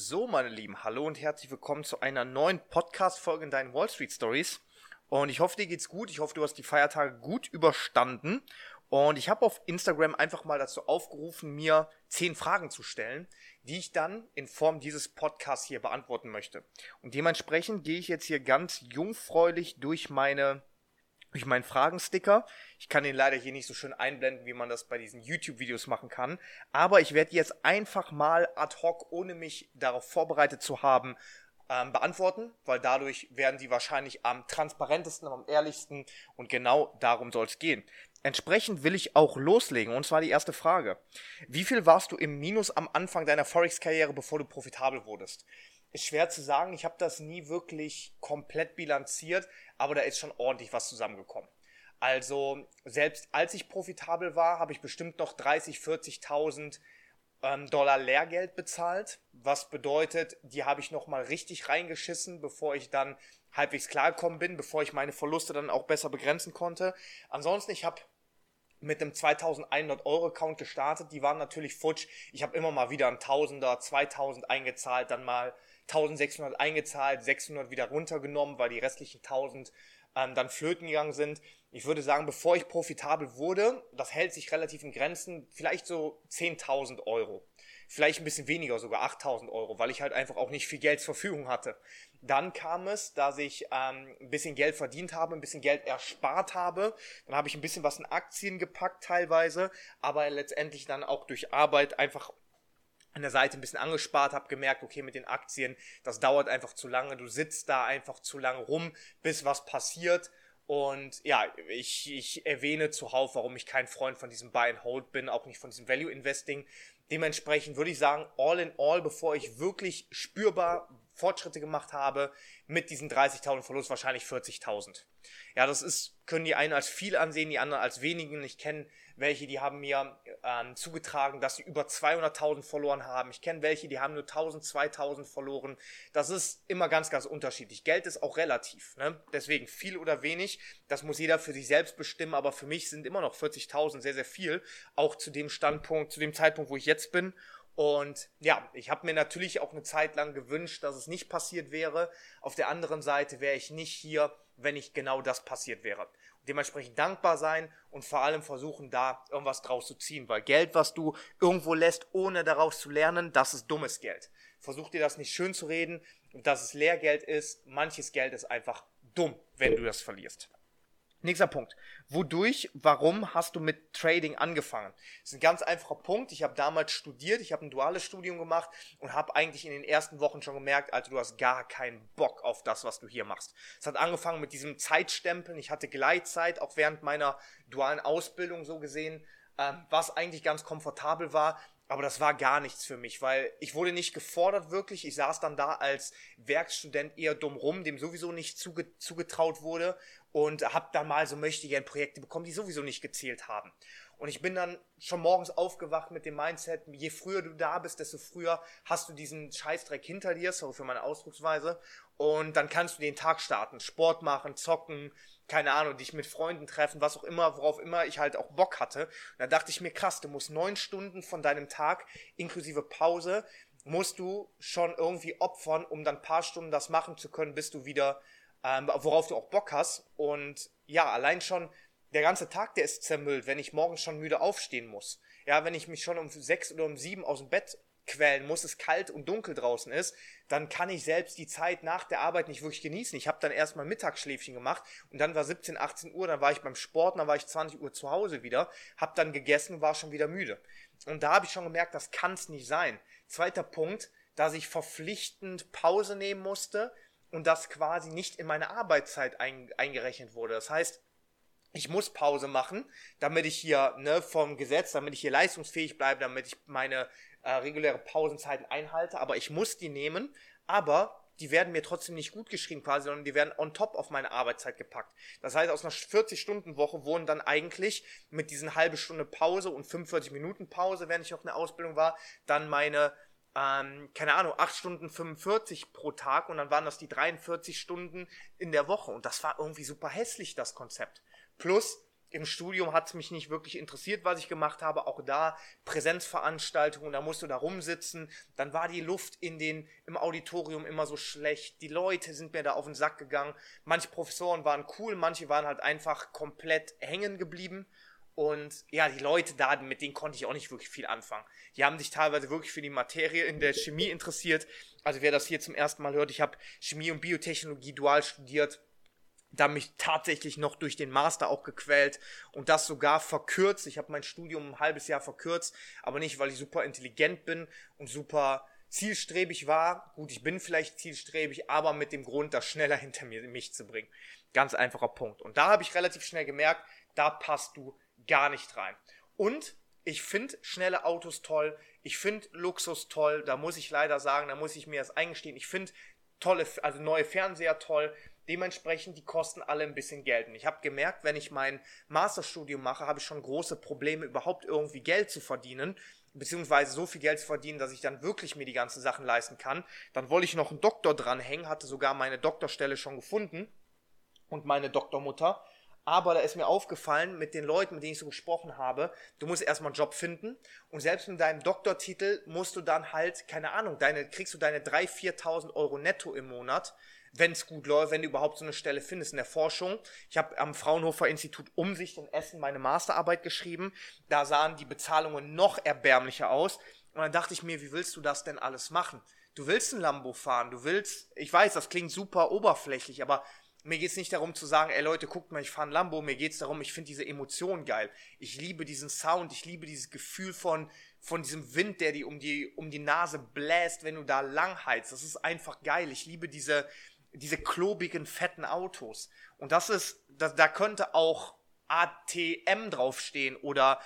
So, meine Lieben, hallo und herzlich willkommen zu einer neuen Podcast-Folge in deinen Wall Street Stories. Und ich hoffe, dir geht's gut. Ich hoffe, du hast die Feiertage gut überstanden. Und ich habe auf Instagram einfach mal dazu aufgerufen, mir 10 Fragen zu stellen, die ich dann in Form dieses Podcasts hier beantworten möchte. Und dementsprechend gehe ich jetzt hier ganz jungfräulich durch meinen Fragensticker. Ich kann den leider hier nicht so schön einblenden, wie man das bei diesen YouTube-Videos machen kann. Aber ich werde die jetzt einfach mal ad hoc, ohne mich darauf vorbereitet zu haben, beantworten, weil dadurch werden die wahrscheinlich am transparentesten, am ehrlichsten und genau darum soll es gehen. Entsprechend will ich auch loslegen und zwar die erste Frage. Wie viel warst du im Minus am Anfang deiner Forex-Karriere, bevor du profitabel wurdest? Ist schwer zu sagen, ich habe das nie wirklich komplett bilanziert, aber da ist schon ordentlich was zusammengekommen. Also selbst als ich profitabel war, habe ich bestimmt noch 30.000, 40.000 Dollar Lehrgeld bezahlt, was bedeutet, die habe ich nochmal richtig reingeschissen, bevor ich dann halbwegs klargekommen bin, bevor ich meine Verluste dann auch besser begrenzen konnte. Ansonsten, ich habe mit einem 2.100 Euro Account gestartet, die waren natürlich futsch. Ich habe immer mal wieder ein Tausender, 2.000 eingezahlt, dann mal 1.600 eingezahlt, 600 wieder runtergenommen, weil die restlichen 1.000 dann flöten gegangen sind. Ich würde sagen, bevor ich profitabel wurde, das hält sich relativ in Grenzen, vielleicht so 10.000 Euro. Vielleicht ein bisschen weniger, sogar 8.000 Euro, weil ich halt einfach auch nicht viel Geld zur Verfügung hatte. Dann kam es, dass ich ein bisschen Geld verdient habe, ein bisschen Geld erspart habe. Dann habe ich ein bisschen was in Aktien gepackt teilweise, aber letztendlich dann auch durch Arbeit einfach an der Seite ein bisschen angespart, habe gemerkt, okay, mit den Aktien, das dauert einfach zu lange, du sitzt da einfach zu lange rum, bis was passiert. Und ja, ich erwähne zuhauf, warum ich kein Freund von diesem Buy and Hold bin, auch nicht von diesem Value Investing. Dementsprechend würde ich sagen, all in all, bevor ich wirklich spürbar Fortschritte gemacht habe, mit diesen 30.000 Verlust wahrscheinlich 40.000. Ja, können die einen als viel ansehen, die anderen als wenigen. Ich kenne welche, die haben mir zugetragen, dass sie über 200.000 verloren haben. Ich kenne welche, die haben nur 1.000, 2.000 verloren. Das ist immer ganz, ganz unterschiedlich. Geld ist auch relativ, ne? Deswegen viel oder wenig, das muss jeder für sich selbst bestimmen, aber für mich sind immer noch 40.000 sehr, sehr viel, auch zu dem Zeitpunkt, wo ich jetzt bin. Und ja, ich habe mir natürlich auch eine Zeit lang gewünscht, dass es nicht passiert wäre. Auf der anderen Seite wäre ich nicht hier, wenn nicht genau das passiert wäre. Dementsprechend dankbar sein und vor allem versuchen, da irgendwas draus zu ziehen. Weil Geld, was du irgendwo lässt, ohne daraus zu lernen, das ist dummes Geld. Versuch dir das nicht schön zu reden, dass es Lehrgeld ist. Manches Geld ist einfach dumm, wenn du das verlierst. Nächster Punkt. Warum hast du mit Trading angefangen? Das ist ein ganz einfacher Punkt. Ich habe damals studiert, ich habe ein duales Studium gemacht und habe eigentlich in den ersten Wochen schon gemerkt, also du hast gar keinen Bock auf das, was du hier machst. Es hat angefangen mit diesem Zeitstempeln. Ich hatte Gleitzeit, auch während meiner dualen Ausbildung so gesehen, was eigentlich ganz komfortabel war. Aber das war gar nichts für mich, weil ich wurde nicht gefordert wirklich. Ich saß dann da als Werkstudent eher dumm rum, dem sowieso nicht zugetraut wurde und habe dann mal so möchtegern Projekte bekommen, die sowieso nicht gezählt haben. Und ich bin dann schon morgens aufgewacht mit dem Mindset, je früher du da bist, desto früher hast du diesen Scheißdreck hinter dir, sorry für meine Ausdrucksweise, und dann kannst du den Tag starten, Sport machen, zocken, keine Ahnung, dich mit Freunden treffen, was auch immer, worauf immer ich halt auch Bock hatte. Und da dachte ich mir, krass, du musst 9 Stunden von deinem Tag, inklusive Pause, musst du schon irgendwie opfern, um dann ein paar Stunden das machen zu können, bis du wieder, worauf du auch Bock hast. Und ja, allein schon der ganze Tag, der ist zermüllt, wenn ich morgens schon müde aufstehen muss. Ja, wenn ich mich schon um 6 oder um 7 aus dem Bett quälen muss, es kalt und dunkel draußen ist, dann kann ich selbst die Zeit nach der Arbeit nicht wirklich genießen. Ich habe dann erstmal Mittagsschläfchen gemacht und dann war 17, 18 Uhr, dann war ich beim Sport, dann war ich 20 Uhr zu Hause wieder, habe dann gegessen, war schon wieder müde. Und da habe ich schon gemerkt, das kann es nicht sein. Zweiter Punkt, dass ich verpflichtend Pause nehmen musste und das quasi nicht in meine Arbeitszeit eingerechnet wurde. Das heißt, ich muss Pause machen, damit ich hier vom Gesetz, damit ich hier leistungsfähig bleibe, damit ich meine reguläre Pausenzeiten einhalte, aber ich muss die nehmen, aber die werden mir trotzdem nicht gut geschrieben quasi, sondern die werden on top auf meine Arbeitszeit gepackt. Das heißt, aus einer 40-Stunden-Woche wurden dann eigentlich mit diesen halbe Stunde Pause und 45 Minuten Pause, während ich noch in der Ausbildung war, dann meine 8 Stunden 45 pro Tag und dann waren das die 43 Stunden in der Woche und das war irgendwie super hässlich, das Konzept. Plus, Im Studium hat es mich nicht wirklich interessiert, was ich gemacht habe. Auch da Präsenzveranstaltungen, da musst du da rumsitzen. Dann war die Luft im Auditorium immer so schlecht. Die Leute sind mir da auf den Sack gegangen. Manche Professoren waren cool, manche waren halt einfach komplett hängen geblieben. Und ja, die Leute da, mit denen konnte ich auch nicht wirklich viel anfangen. Die haben sich teilweise wirklich für die Materie in der Chemie interessiert. Also wer das hier zum ersten Mal hört, ich habe Chemie und Biotechnologie dual studiert. Da mich tatsächlich noch durch den Master auch gequält und das sogar verkürzt. Ich habe mein Studium ein halbes Jahr verkürzt, aber nicht, weil ich super intelligent bin und super zielstrebig war. Gut, ich bin vielleicht zielstrebig, aber mit dem Grund, das schneller hinter mich zu bringen. Ganz einfacher Punkt. Und da habe ich relativ schnell gemerkt, da passt du gar nicht rein. Und ich finde schnelle Autos toll, ich finde Luxus toll, da muss ich leider sagen, da muss ich mir das eingestehen. Ich finde neue Fernseher toll. Dementsprechend, die kosten alle ein bisschen Geld. Und ich habe gemerkt, wenn ich mein Masterstudium mache, habe ich schon große Probleme, überhaupt irgendwie Geld zu verdienen, beziehungsweise so viel Geld zu verdienen, dass ich dann wirklich mir die ganzen Sachen leisten kann. Dann wollte ich noch einen Doktor dranhängen, hatte sogar meine Doktorstelle schon gefunden und meine Doktormutter. Aber da ist mir aufgefallen, mit den Leuten, mit denen ich so gesprochen habe, du musst erstmal einen Job finden und selbst mit deinem Doktortitel musst du dann halt, keine Ahnung, kriegst du deine 3.000, 4.000 Euro netto im Monat, wenn es gut läuft, wenn du überhaupt so eine Stelle findest in der Forschung. Ich habe am Fraunhofer Institut Umsicht in Essen meine Masterarbeit geschrieben. Da sahen die Bezahlungen noch erbärmlicher aus. Und dann dachte ich mir, wie willst du das denn alles machen? Du willst ein Lambo fahren, ich weiß, das klingt super oberflächlich, aber mir geht es nicht darum zu sagen, ey Leute, guckt mal, ich fahre ein Lambo. Mir geht es darum, ich finde diese Emotion geil. Ich liebe diesen Sound, ich liebe dieses Gefühl von diesem Wind, der dir um die Nase bläst, wenn du da lang heizt. Das ist einfach geil. Ich liebe diese klobigen, fetten Autos. Und da könnte auch ATM draufstehen oder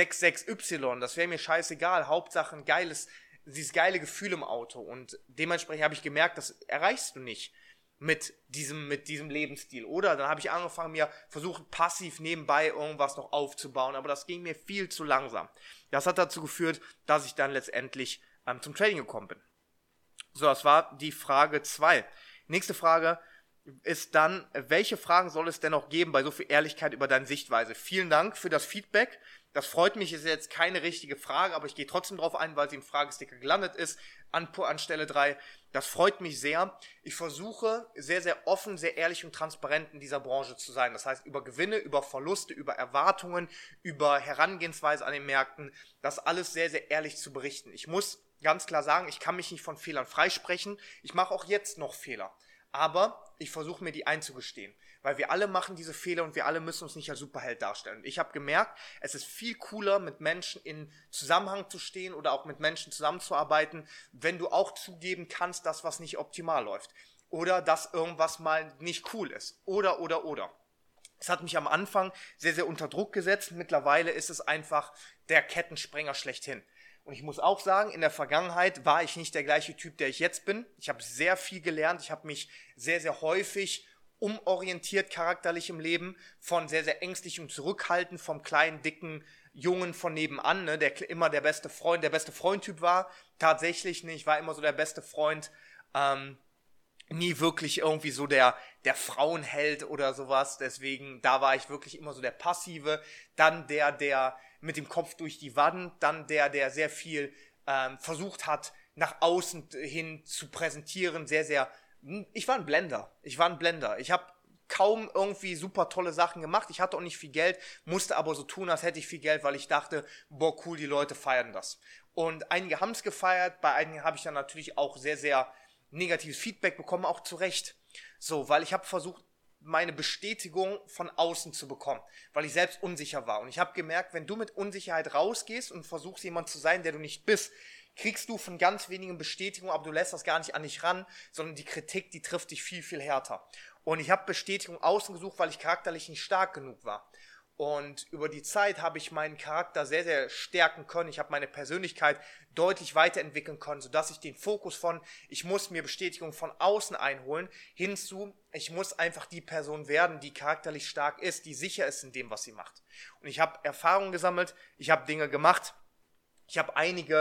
66Y. Das wäre mir scheißegal. Hauptsache dieses geile Gefühl im Auto. Und dementsprechend habe ich gemerkt, das erreichst du nicht mit diesem Lebensstil. Oder dann habe ich angefangen, mir versucht, passiv nebenbei irgendwas noch aufzubauen. Aber das ging mir viel zu langsam. Das hat dazu geführt, dass ich dann letztendlich zum Trading gekommen bin. So, das war die Frage 2. Nächste Frage ist dann, welche Fragen soll es denn noch geben bei so viel Ehrlichkeit über deine Sichtweise? Vielen Dank für das Feedback. Das freut mich, ist jetzt keine richtige Frage, aber ich gehe trotzdem drauf ein, weil sie im Fragesticker gelandet ist, an Stelle 3. Das freut mich sehr. Ich versuche sehr, sehr offen, sehr ehrlich und transparent in dieser Branche zu sein. Das heißt, über Gewinne, über Verluste, über Erwartungen, über Herangehensweise an den Märkten, das alles sehr, sehr ehrlich zu berichten. Ich muss ganz klar sagen, ich kann mich nicht von Fehlern freisprechen. Ich mache auch jetzt noch Fehler. Aber ich versuche mir die einzugestehen. Weil wir alle machen diese Fehler und wir alle müssen uns nicht als Superheld darstellen. Und ich habe gemerkt, es ist viel cooler, mit Menschen in Zusammenhang zu stehen oder auch mit Menschen zusammenzuarbeiten, wenn du auch zugeben kannst, dass was nicht optimal läuft. Oder dass irgendwas mal nicht cool ist. Oder. Es hat mich am Anfang sehr, sehr unter Druck gesetzt. Mittlerweile ist es einfach der Kettensprenger schlechthin. Und ich muss auch sagen, in der Vergangenheit war ich nicht der gleiche Typ, der ich jetzt bin. Ich habe sehr viel gelernt. Ich habe mich sehr, sehr häufig umorientiert charakterlich im Leben, von sehr, sehr ängstlich und zurückhaltend, vom kleinen, dicken Jungen von nebenan, ne, der immer der beste Freund-Typ war. Tatsächlich nicht, war immer so der beste Freund, nie wirklich irgendwie so der Frauenheld oder sowas. Deswegen, da war ich wirklich immer so der Passive. Dann der mit dem Kopf durch die Wand, dann der sehr viel versucht hat, nach außen hin zu präsentieren, ich war ein Blender. Ich habe kaum irgendwie super tolle Sachen gemacht. Ich hatte auch nicht viel Geld, musste aber so tun, als hätte ich viel Geld, weil ich dachte, boah, cool, die Leute feiern das. Und einige haben es gefeiert, bei einigen habe ich dann natürlich auch sehr, sehr negatives Feedback bekommen, auch zu Recht. So, weil ich habe versucht, meine Bestätigung von außen zu bekommen, weil ich selbst unsicher war. Und ich habe gemerkt, wenn du mit Unsicherheit rausgehst und versuchst, jemand zu sein, der du nicht bist, kriegst du von ganz wenigen Bestätigungen, aber du lässt das gar nicht an dich ran, sondern die Kritik, die trifft dich viel, viel härter. Und ich habe Bestätigung außen gesucht, weil ich charakterlich nicht stark genug war. Und über die Zeit habe ich meinen Charakter sehr, sehr stärken können. Ich habe meine Persönlichkeit deutlich weiterentwickeln können, sodass ich den Fokus von, ich muss mir Bestätigung von außen einholen, hinzu, ich muss einfach die Person werden, die charakterlich stark ist, die sicher ist in dem, was sie macht. Und ich habe Erfahrungen gesammelt, ich habe Dinge gemacht, ich habe einige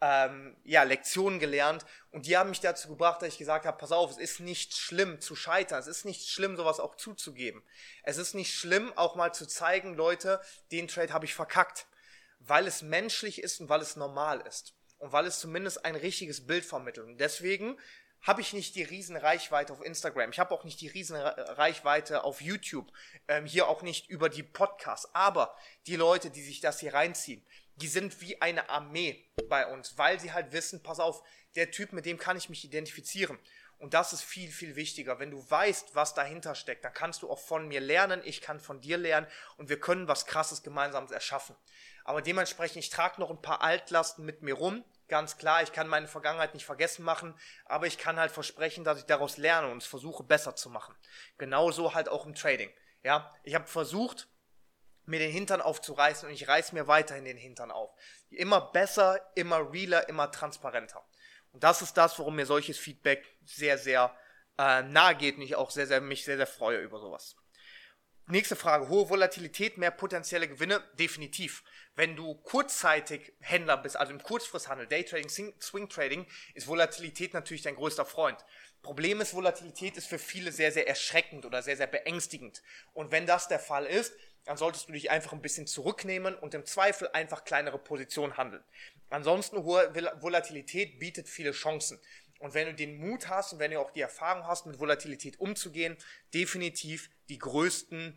Lektionen gelernt und die haben mich dazu gebracht, dass ich gesagt habe, pass auf, es ist nicht schlimm zu scheitern, es ist nicht schlimm, sowas auch zuzugeben. Es ist nicht schlimm, auch mal zu zeigen, Leute, den Trade habe ich verkackt, weil es menschlich ist und weil es normal ist und weil es zumindest ein richtiges Bild vermittelt. Und deswegen habe ich nicht die riesen Reichweite auf Instagram, ich habe auch nicht die riesen Reichweite auf YouTube, hier auch nicht über die Podcasts, aber die Leute, die sich das hier reinziehen, die sind wie eine Armee bei uns, weil sie halt wissen, pass auf, der Typ, mit dem kann ich mich identifizieren. Und das ist viel, viel wichtiger. Wenn du weißt, was dahinter steckt, dann kannst du auch von mir lernen, ich kann von dir lernen und wir können was Krasses Gemeinsames erschaffen. Aber dementsprechend, ich trage noch ein paar Altlasten mit mir rum, ganz klar, ich kann meine Vergangenheit nicht vergessen machen, aber ich kann halt versprechen, dass ich daraus lerne und es versuche besser zu machen. Genauso halt auch im Trading. Ja, ich habe versucht, mir den Hintern aufzureißen und ich reiße mir weiterhin den Hintern auf. Immer besser, immer realer, immer transparenter. Und das ist das, worum mir solches Feedback sehr, sehr nahe geht und ich auch mich sehr, sehr freue über sowas. Nächste Frage, hohe Volatilität, mehr potenzielle Gewinne? Definitiv. Wenn du kurzzeitig Händler bist, also im Kurzfristhandel, Daytrading, Swing Trading, ist Volatilität natürlich dein größter Freund. Problem ist, Volatilität ist für viele sehr, sehr erschreckend oder sehr, sehr beängstigend. Und wenn das der Fall ist, dann solltest du dich einfach ein bisschen zurücknehmen und im Zweifel einfach kleinere Positionen handeln. Ansonsten, hohe Volatilität bietet viele Chancen. Und wenn du den Mut hast und wenn du auch die Erfahrung hast, mit Volatilität umzugehen, definitiv die größten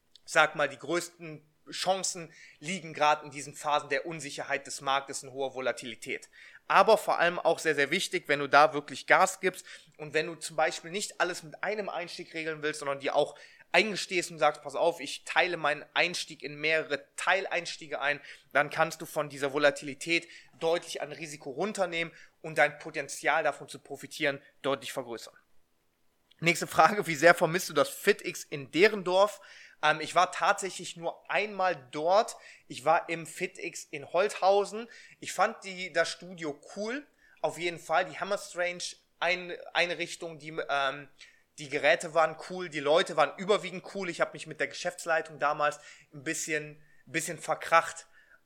Chancen liegen gerade in diesen Phasen der Unsicherheit des Marktes in hoher Volatilität. Aber vor allem auch sehr, sehr wichtig, wenn du da wirklich Gas gibst und wenn du zum Beispiel nicht alles mit einem Einstieg regeln willst, sondern dir auch eingestehst und sagst, pass auf, ich teile meinen Einstieg in mehrere Teileinstiege ein, dann kannst du von dieser Volatilität deutlich an Risiko runternehmen und dein Potenzial davon zu profitieren deutlich vergrößern. Nächste Frage, wie sehr vermisst du das FitX in Derendorf? Ich war tatsächlich nur einmal dort. Ich war im FitX in Holthausen. Ich fand das Studio cool, auf jeden Fall. Die Hammer Strange Einrichtung, die Geräte waren cool, die Leute waren überwiegend cool. Ich habe mich mit der Geschäftsleitung damals ein bisschen verkracht,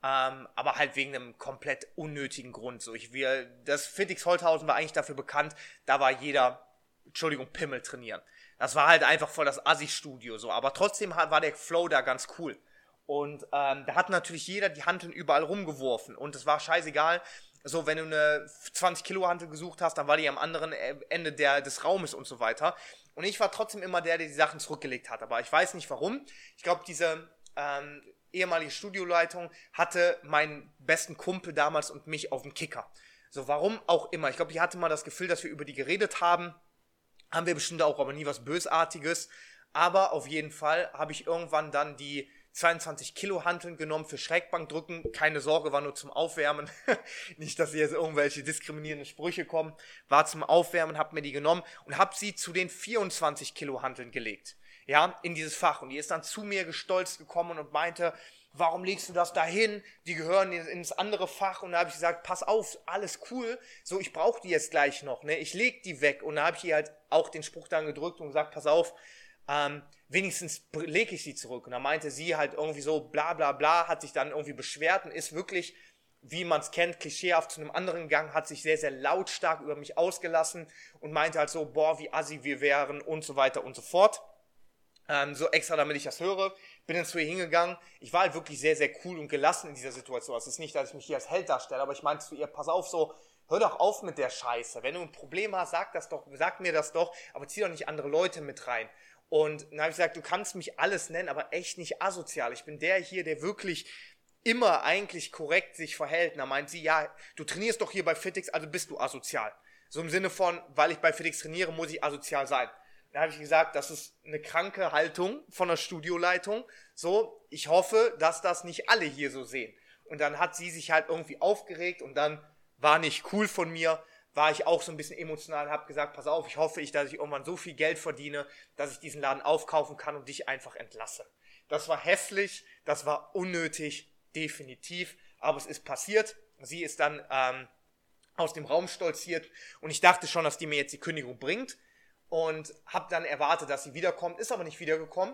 aber halt wegen einem komplett unnötigen Grund. Das FitX Holthausen war eigentlich dafür bekannt, da war jeder, Pimmel trainieren. Das war halt einfach voll das Assi-Studio so, aber trotzdem war der Flow da ganz cool. Und da hat natürlich jeder die Hanteln überall rumgeworfen und es war scheißegal. So, wenn du eine 20 Kilo Hantel gesucht hast, dann war die am anderen Ende des Raumes und so weiter. Und ich war trotzdem immer der die Sachen zurückgelegt hat. Aber ich weiß nicht warum. Ich glaube, diese ehemalige Studioleitung hatte meinen besten Kumpel damals und mich auf dem Kicker. So, warum auch immer. Ich glaube, die hatte mal das Gefühl, dass wir über die geredet haben. Haben wir bestimmt auch, aber nie was Bösartiges. Aber auf jeden Fall habe ich irgendwann dann die 22 Kilo Hanteln genommen für Schrägbankdrücken. Keine Sorge, war nur zum Aufwärmen. Nicht, dass hier jetzt irgendwelche diskriminierenden Sprüche kommen. War zum Aufwärmen, habe mir die genommen und habe sie zu den 24 Kilo Hanteln gelegt. Ja, in dieses Fach. Und die ist dann zu mir gestolzt gekommen und meinte, warum legst du das da hin? Die gehören ins andere Fach. Und da habe ich gesagt, pass auf, alles cool. So, ich brauche die jetzt gleich noch. Ne? Ich leg die weg. Und da habe ich ihr halt auch den Spruch dann gedrückt und gesagt, pass auf, wenigstens lege ich sie zurück. Und da meinte sie halt irgendwie so, bla bla bla, hat sich dann irgendwie beschwert und ist wirklich, wie man es kennt, klischeehaft zu einem anderen gegangen, hat sich sehr, sehr lautstark über mich ausgelassen und meinte halt so, boah, wie assi wir wären und so weiter und so fort. So extra, damit ich das höre, bin dann zu ihr hingegangen. Ich war halt wirklich sehr, sehr cool und gelassen in dieser Situation. Es ist nicht, dass ich mich hier als Held darstelle, aber ich meinte zu ihr, pass auf, so, hör doch auf mit der Scheiße. Wenn du ein Problem hast, sag mir das doch, aber zieh doch nicht andere Leute mit rein. Und dann habe ich gesagt, du kannst mich alles nennen, aber echt nicht asozial. Ich bin der hier, der wirklich immer eigentlich korrekt sich verhält. Und dann meint sie, ja, du trainierst doch hier bei FitX, also bist du asozial. So im Sinne von, weil ich bei FitX trainiere, muss ich asozial sein. Dann habe ich gesagt, das ist eine kranke Haltung von der Studioleitung. So, ich hoffe, dass das nicht alle hier so sehen. Und dann hat sie sich halt irgendwie aufgeregt und dann war nicht cool von mir, war ich auch so ein bisschen emotional und habe gesagt, pass auf, ich hoffe, dass ich irgendwann so viel Geld verdiene, dass ich diesen Laden aufkaufen kann und dich einfach entlasse. Das war hässlich, das war unnötig, definitiv, aber es ist passiert. Sie ist dann aus dem Raum stolziert und ich dachte schon, dass die mir jetzt die Kündigung bringt und habe dann erwartet, dass sie wiederkommt, ist aber nicht wiedergekommen.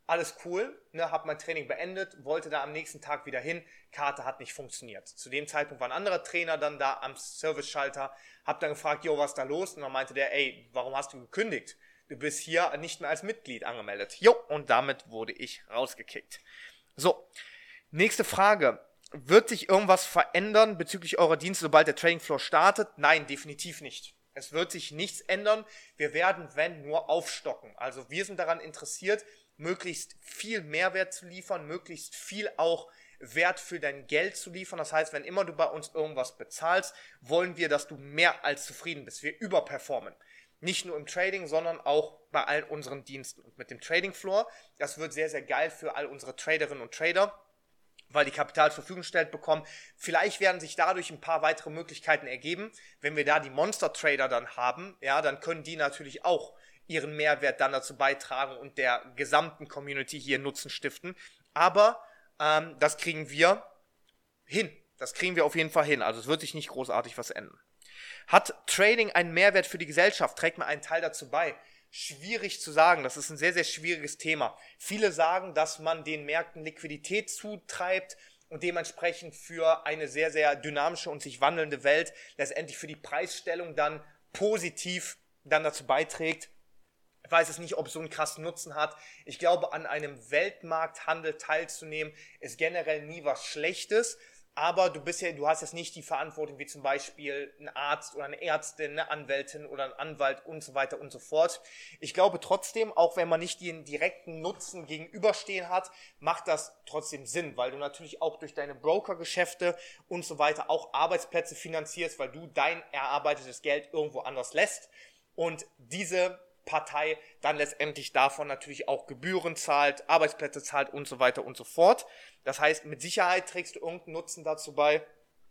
alles cool, ne, habe mein Training beendet, wollte da am nächsten Tag wieder hin, Karte hat nicht funktioniert. Zu dem Zeitpunkt war ein anderer Trainer dann da am Service-Schalter, habe dann gefragt, jo, was ist da los? Und dann meinte der, ey, warum hast du gekündigt? Du bist hier nicht mehr als Mitglied angemeldet. Jo, und damit wurde ich rausgekickt. So, nächste Frage. Wird sich irgendwas verändern bezüglich eurer Dienste, sobald der Trading Floor startet? Nein, definitiv nicht. Es wird sich nichts ändern. Wir werden, wenn, nur aufstocken. Also wir sind daran interessiert, möglichst viel Mehrwert zu liefern, möglichst viel auch Wert für dein Geld zu liefern. Das heißt, wenn immer du bei uns irgendwas bezahlst, wollen wir, dass du mehr als zufrieden bist. Wir überperformen. Nicht nur im Trading, sondern auch bei all unseren Diensten. Und mit dem Trading Floor, das wird sehr, sehr geil für all unsere Traderinnen und Trader, weil die Kapital zur Verfügung gestellt bekommen. Vielleicht werden sich dadurch ein paar weitere Möglichkeiten ergeben. Wenn wir da die Monster-Trader dann haben, ja, dann können die natürlich auch ihren Mehrwert dann dazu beitragen und der gesamten Community hier Nutzen stiften. Aber das kriegen wir hin. Das kriegen wir auf jeden Fall hin. Also es wird sich nicht großartig was ändern. Hat Trading einen Mehrwert für die Gesellschaft? Trägt man einen Teil dazu bei? Schwierig zu sagen. Das ist ein sehr, sehr schwieriges Thema. Viele sagen, dass man den Märkten Liquidität zutreibt und dementsprechend für eine sehr, sehr dynamische und sich wandelnde Welt letztendlich für die Preisstellung dann positiv dann dazu beiträgt. Ich weiß es nicht, ob es so einen krassen Nutzen hat. Ich glaube, an einem Weltmarkthandel teilzunehmen, ist generell nie was Schlechtes. Aber du hast jetzt nicht die Verantwortung, wie zum Beispiel ein Arzt oder eine Ärztin, eine Anwältin oder ein Anwalt und so weiter und so fort. Ich glaube trotzdem, auch wenn man nicht den direkten Nutzen gegenüberstehen hat, macht das trotzdem Sinn, weil du natürlich auch durch deine Brokergeschäfte und so weiter auch Arbeitsplätze finanzierst, weil du dein erarbeitetes Geld irgendwo anders lässt und diese Partei dann letztendlich davon natürlich auch Gebühren zahlt, Arbeitsplätze zahlt und so weiter und so fort. Das heißt, mit Sicherheit trägst du irgendeinen Nutzen dazu bei.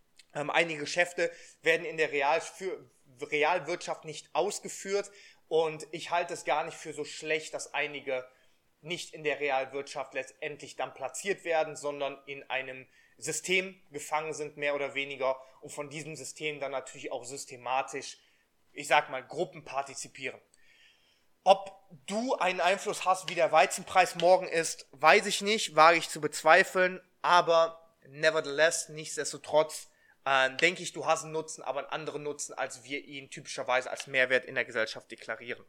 Einige Geschäfte werden in der Realwirtschaft nicht ausgeführt und ich halte es gar nicht für so schlecht, dass einige nicht in der Realwirtschaft letztendlich dann platziert werden, sondern in einem System gefangen sind, mehr oder weniger, und von diesem System dann natürlich auch systematisch, ich sag mal, Gruppen partizipieren. Ob du einen Einfluss hast, wie der Weizenpreis morgen ist, weiß ich nicht, wage ich zu bezweifeln, aber nevertheless, nichtsdestotrotz, denke ich, du hast einen Nutzen, aber einen anderen Nutzen, als wir ihn typischerweise als Mehrwert in der Gesellschaft deklarieren.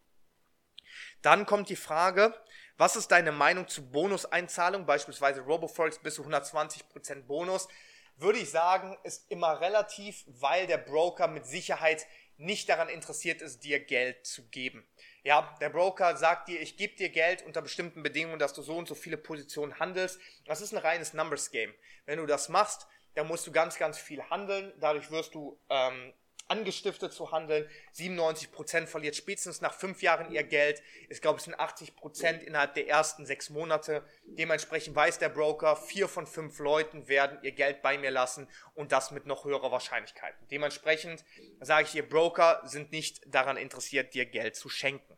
Dann kommt die Frage, was ist deine Meinung zu Bonuseinzahlungen, beispielsweise RoboForex bis zu 120% Bonus? Würde ich sagen, ist immer relativ, weil der Broker mit Sicherheit nicht daran interessiert ist, dir Geld zu geben. Ja, der Broker sagt dir, ich gebe dir Geld unter bestimmten Bedingungen, dass du so und so viele Positionen handelst. Das ist ein reines Numbers Game. Wenn du das machst, dann musst du ganz, ganz viel handeln. Dadurch wirst du angestiftet zu handeln. 97% verliert spätestens nach 5 Jahren ihr Geld. Ich glaube, es sind 80% innerhalb der ersten 6 Monate. Dementsprechend weiß der Broker, 4 von 5 Leuten werden ihr Geld bei mir lassen und das mit noch höherer Wahrscheinlichkeit. Dementsprechend sage ich dir, Broker sind nicht daran interessiert, dir Geld zu schenken.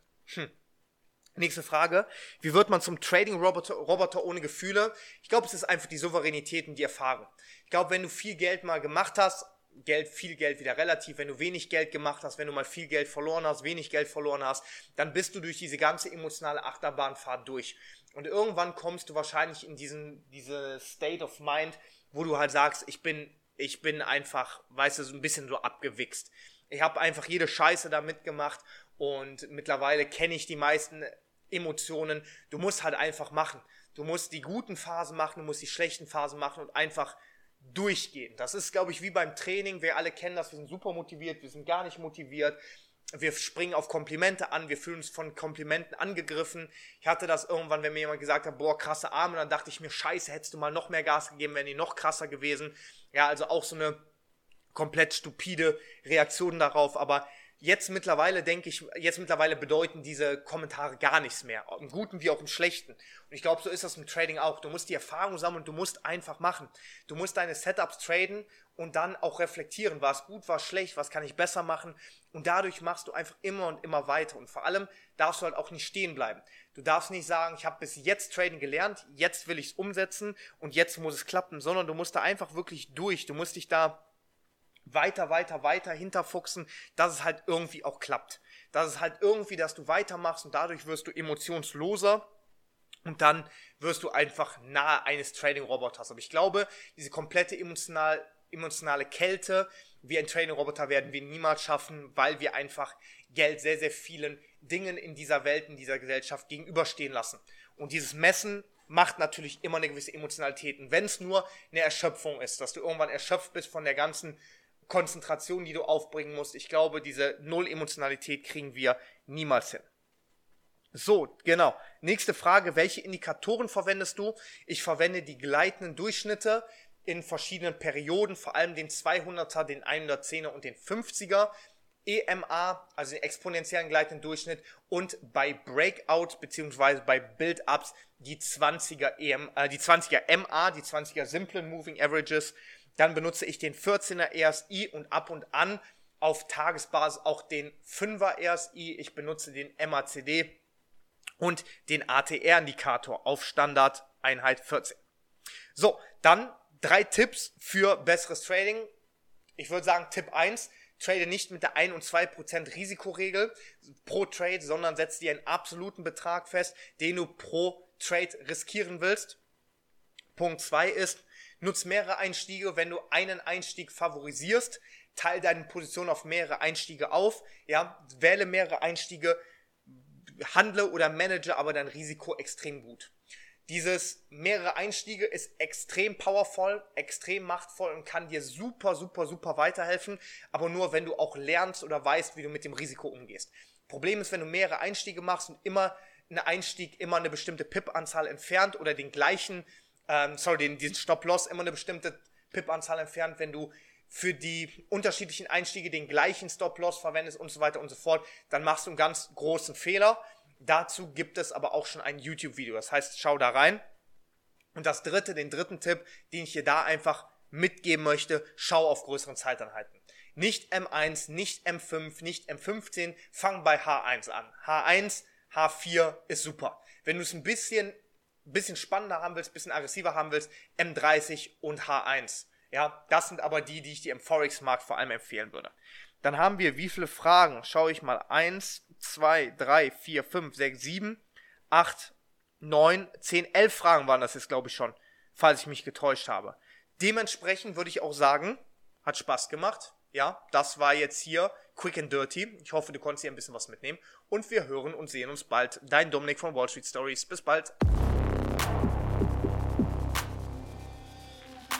Nächste Frage. Wie wird man zum Trading-Roboter ohne Gefühle? Ich glaube, es ist einfach die Souveränität und die Erfahrung. Ich glaube, wenn du viel Geld mal gemacht hast, viel Geld wieder relativ, wenn du wenig Geld gemacht hast, wenn du mal viel Geld verloren hast, wenig Geld verloren hast, dann bist du durch diese ganze emotionale Achterbahnfahrt durch. Und irgendwann kommst du wahrscheinlich in diese State of Mind, wo du halt sagst, ich bin einfach, weißt du, so ein bisschen so abgewichst. Ich habe einfach jede Scheiße da mitgemacht und mittlerweile kenne ich die meisten Emotionen. Du musst halt einfach machen. Du musst die guten Phasen machen, du musst die schlechten Phasen machen und einfach durchgehen. Das ist, glaube ich, wie beim Training. Wir alle kennen das, wir sind super motiviert, wir sind gar nicht motiviert. Wir springen auf Komplimente an, wir fühlen uns von Komplimenten angegriffen. Ich hatte das irgendwann, wenn mir jemand gesagt hat, boah, krasse Arme, dann dachte ich mir, scheiße, hättest du mal noch mehr Gas gegeben, wären die noch krasser gewesen. Ja, also auch so eine komplett stupide Reaktion darauf, aber jetzt mittlerweile bedeuten diese Kommentare gar nichts mehr, im Guten wie auch im Schlechten. Und ich glaube, so ist das im Trading auch. Du musst die Erfahrung sammeln und du musst einfach machen. Du musst deine Setups traden und dann auch reflektieren, war es gut, war es schlecht, was kann ich besser machen, und dadurch machst du einfach immer und immer weiter, und vor allem darfst du halt auch nicht stehen bleiben. Du darfst nicht sagen, ich habe bis jetzt Trading gelernt, jetzt will ich es umsetzen und jetzt muss es klappen, sondern du musst da einfach wirklich durch, du musst dich da weiter hinterfuchsen, dass es halt irgendwie auch klappt. Dass es halt irgendwie, dass du weitermachst und dadurch wirst du emotionsloser Und dann wirst du einfach nahe eines Trading-Roboters. Aber ich glaube, diese komplette emotionale Kälte wie ein Trading-Roboter werden wir niemals schaffen, weil wir einfach Geld sehr, sehr vielen Dingen in dieser Welt, in dieser Gesellschaft gegenüberstehen lassen. Und dieses Messen macht natürlich immer eine gewisse Emotionalität. Und wenn es nur eine Erschöpfung ist, dass du irgendwann erschöpft bist von der ganzen Konzentration, die du aufbringen musst, ich glaube, diese Null-Emotionalität kriegen wir niemals hin. So, genau. Nächste Frage, welche Indikatoren verwendest du? Ich verwende die gleitenden Durchschnitte in verschiedenen Perioden, vor allem den 200er, den 110er und den 50er. EMA, also den exponentiellen gleitenden Durchschnitt, und bei Breakout bzw. bei Build-Ups die 20er MA, die 20er Simple Moving Averages. Dann benutze ich den 14er RSI und ab und an auf Tagesbasis auch den 5er RSI. Ich benutze den MACD und den ATR-Indikator auf Standardeinheit 14. So, dann 3 Tipps für besseres Trading. Ich würde sagen, Tipp 1, trade nicht mit der 1 und 2% Risikoregel pro Trade, sondern setze dir einen absoluten Betrag fest, den du pro Trade riskieren willst. Punkt 2 ist, nutz mehrere Einstiege, wenn du einen Einstieg favorisierst, teile deine Position auf mehrere Einstiege auf, ja, wähle mehrere Einstiege, handle oder manage aber dein Risiko extrem gut. Dieses mehrere Einstiege ist extrem powerful, extrem machtvoll und kann dir super, super, super weiterhelfen, aber nur, wenn du auch lernst oder weißt, wie du mit dem Risiko umgehst. Problem ist, wenn du mehrere Einstiege machst und immer ein Einstieg immer eine bestimmte Pip-Anzahl entfernt oder den gleichen, diesen Stop-Loss immer eine bestimmte Pip-Anzahl entfernt, wenn du für die unterschiedlichen Einstiege den gleichen Stop-Loss verwendest und so weiter und so fort, dann machst du einen ganz großen Fehler. Dazu gibt es aber auch schon ein YouTube-Video, das heißt, schau da rein. Und den dritten Tipp, den ich dir da einfach mitgeben möchte, schau auf größeren Zeiteinheiten. Nicht M1, nicht M5, nicht M15, fang bei H1 an. H1, H4 ist super. Wenn du es ein bisschen spannender haben willst, ein bisschen aggressiver haben willst, M30 und H1. Ja, das sind aber die ich dir im Forex-Markt vor allem empfehlen würde. Dann haben wir, wie viele Fragen? Schaue ich mal. 1, 2, 3, 4, 5, 6, 7, 8, 9, 10, 11 Fragen waren das jetzt, glaube ich, schon, falls ich mich getäuscht habe. Dementsprechend würde ich auch sagen, hat Spaß gemacht. Ja, das war jetzt hier Quick and Dirty. Ich hoffe, du konntest hier ein bisschen was mitnehmen. Und wir hören und sehen uns bald. Dein Dominik von Wall Street Stories. Bis bald.